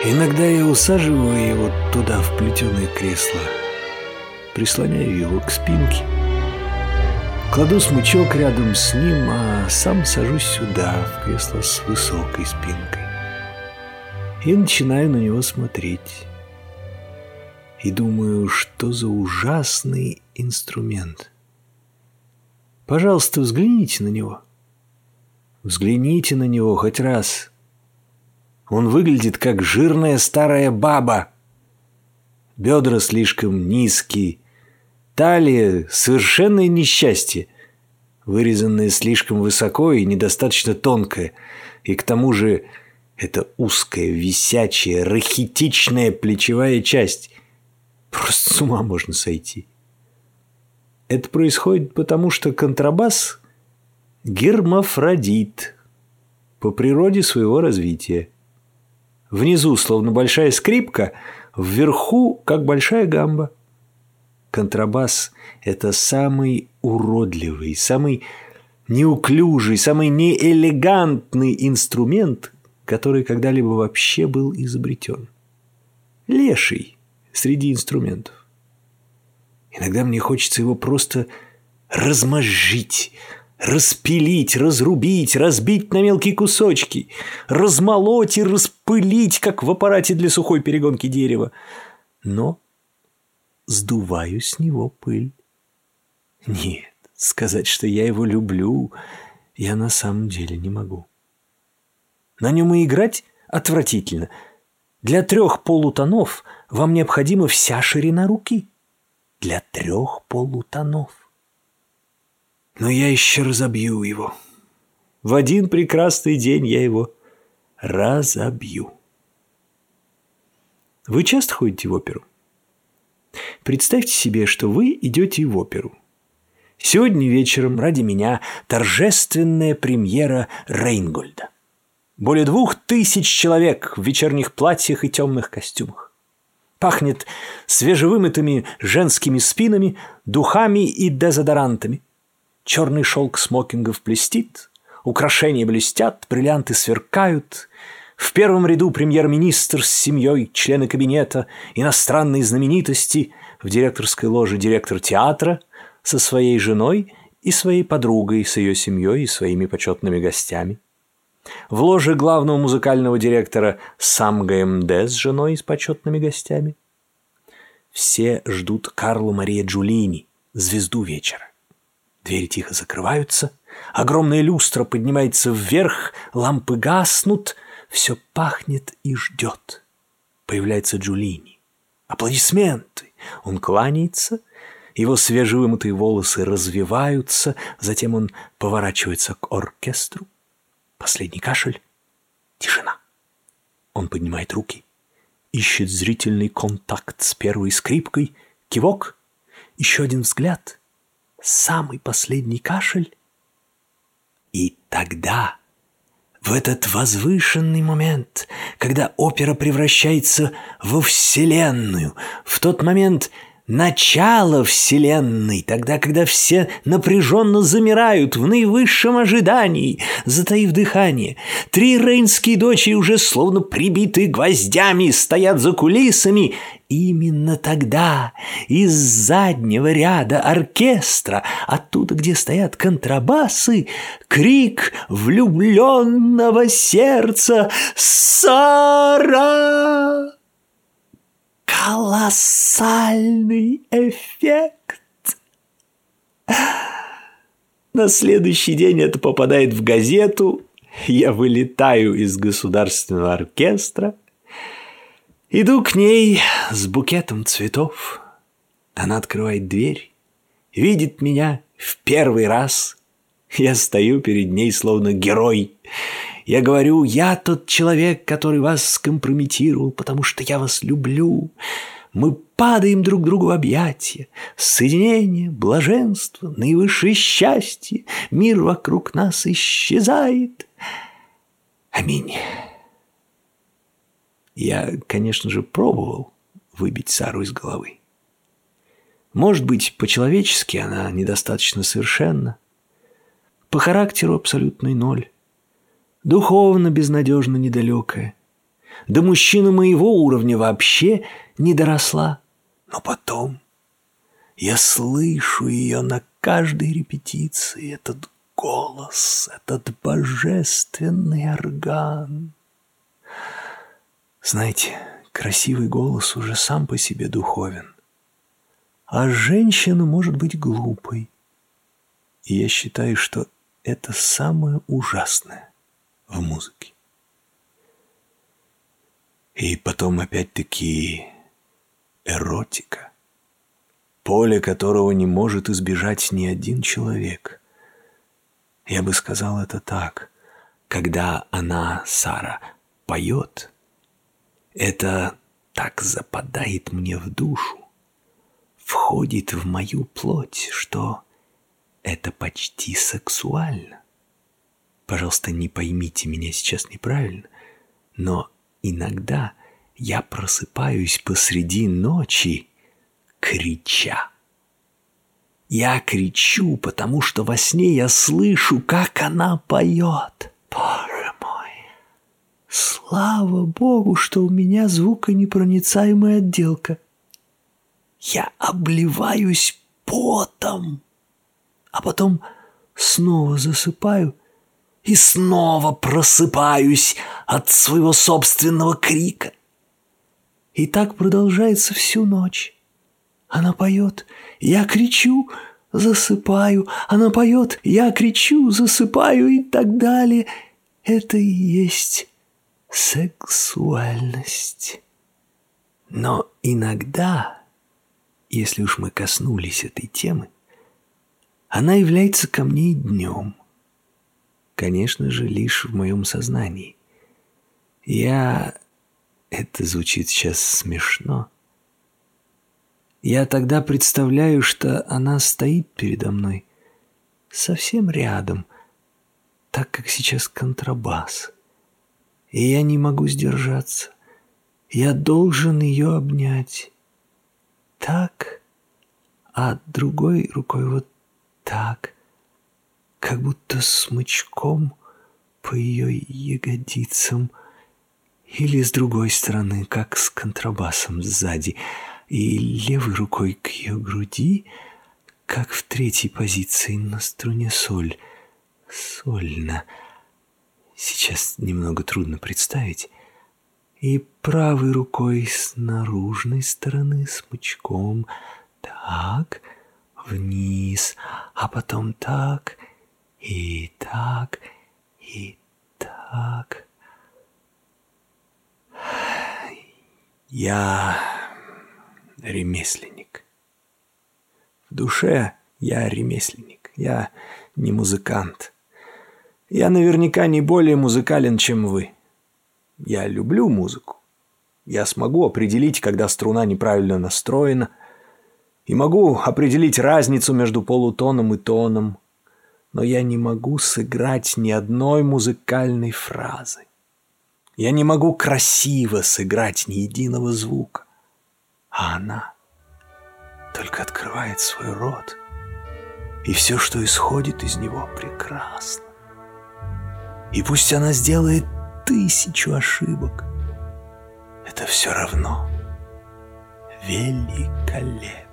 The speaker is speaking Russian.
Иногда я усаживаю его туда, в плетеное кресло, прислоняю его к спинке, кладу смычок рядом с ним, а сам сажусь сюда, в кресло с высокой спинкой, и начинаю на него смотреть. И думаю, что за ужасный инструмент. Пожалуйста, взгляните на него. Взгляните на него хоть раз. Он выглядит как жирная старая баба. Бедра слишком низкие, талия — совершенное несчастье, вырезанная слишком высоко и недостаточно тонкая, и к тому же это узкая, висячая, рахитичная плечевая часть. Просто с ума можно сойти. Это происходит потому, что контрабас — гермафродит по природе своего развития. Внизу словно большая скрипка, вверху как большая гамба. Контрабас — это самый уродливый, самый неуклюжий, самый неэлегантный инструмент, который когда-либо вообще был изобретен. Леший среди инструментов. Иногда мне хочется его просто размозжить, распилить, разрубить, разбить на мелкие кусочки, размолоть и распылить, как в аппарате для сухой перегонки дерева. Но сдуваю с него пыль. Нет, сказать, что я его люблю, я на самом деле не могу. На нем и играть отвратительно. Для 3 полутонов вам необходима вся ширина руки. Для 3 полутонов. Но я еще разобью его. В один прекрасный день я его разобью. Вы часто ходите в оперу? Представьте себе, что вы идете в оперу. Сегодня вечером ради меня торжественная премьера Рейнгольда. Более 2000 человек в вечерних платьях и темных костюмах. Пахнет свежевымытыми женскими спинами, духами и дезодорантами. Черный шелк смокингов блестит, украшения блестят, бриллианты сверкают. В первом ряду премьер-министр с семьей, члены кабинета, иностранные знаменитости, в директорской ложе директор театра со своей женой и своей подругой, с ее семьей и своими почетными гостями. В ложе главного музыкального директора сам ГМД с женой и с почетными гостями. Все ждут Карло Мария Джулини, звезду вечера. Двери тихо закрываются, огромная люстра поднимается вверх, лампы гаснут, все пахнет и ждет. Появляется Джулини. Аплодисменты. Он кланяется, его свежевымытые волосы развиваются, затем он поворачивается к оркестру. Последний кашель. Тишина. Он поднимает руки, ищет зрительный контакт с первой скрипкой, кивок, еще один взгляд, самый последний кашель. И тогда, в этот возвышенный момент, когда опера превращается во вселенную, в тот момент начало вселенной, тогда, когда все напряженно замирают в наивысшем ожидании, затаив дыхание. 3 рейнские дочери уже словно прибитые гвоздями стоят за кулисами. Именно тогда из заднего ряда оркестра, оттуда, где стоят контрабасы, крик влюбленного сердца «Сара!». Колоссальный эффект. На следующий день это попадает в газету. Я вылетаю из государственного оркестра. Иду к ней с букетом цветов. Она открывает дверь, видит меня в первый раз. Я стою перед ней словно герой. Я говорю: я тот человек, который вас скомпрометировал, потому что я вас люблю. Мы падаем друг другу в объятия. Соединение, блаженство, наивысшее счастье. Мир вокруг нас исчезает. Аминь. Я, конечно же, пробовал выбить Сару из головы. Может быть, по-человечески она недостаточно совершенна. По характеру абсолютный ноль. Духовно безнадежно недалекая. До мужчины моего уровня вообще не доросла. Но потом я слышу ее на каждой репетиции, этот голос, этот божественный орган. Знаете, красивый голос уже сам по себе духовен. А женщина может быть глупой. И я считаю, что это самое ужасное в музыке. И потом опять-таки эротика, поле которого не может избежать ни один человек. Я бы сказал это так. Когда она, Сара, поет, это так западает мне в душу, входит в мою плоть, что это почти сексуально. Пожалуйста, не поймите меня сейчас неправильно, но иногда я просыпаюсь посреди ночи, крича. Я кричу, потому что во сне я слышу, как она поет. Боже мой! Слава Богу, что у меня звуконепроницаемая отделка. Я обливаюсь потом, а потом снова засыпаю и снова просыпаюсь от своего собственного крика. И так продолжается всю ночь. Она поет, я кричу, засыпаю. Она поет, я кричу, засыпаю и так далее. Это и есть сексуальность. Но иногда, если уж мы коснулись этой темы, она является ко мне и днем. Конечно же, лишь в моем сознании. Это звучит сейчас смешно. Я тогда представляю, что она стоит передо мной совсем рядом, так как сейчас контрабас. И я не могу сдержаться. Я должен ее обнять. Так, а другой рукой вот так, как будто смычком по ее ягодицам, или с другой стороны, как с контрабасом сзади, и левой рукой к ее груди, как в третьей позиции на струне соль. Сольно. Сейчас немного трудно представить. И правой рукой с наружной стороны смычком так, вниз, а потом так, и так, и так. Я ремесленник. В душе я ремесленник. Я не музыкант. Я наверняка не более музыкален, чем вы. Я люблю музыку. Я смогу определить, когда струна неправильно настроена, и могу определить разницу между полутоном и тоном, но я не могу сыграть ни одной музыкальной фразы. Я не могу красиво сыграть ни единого звука. А она только открывает свой рот, и все, что исходит из него, прекрасно. И пусть она сделает 1000 ошибок, это все равно великолепно.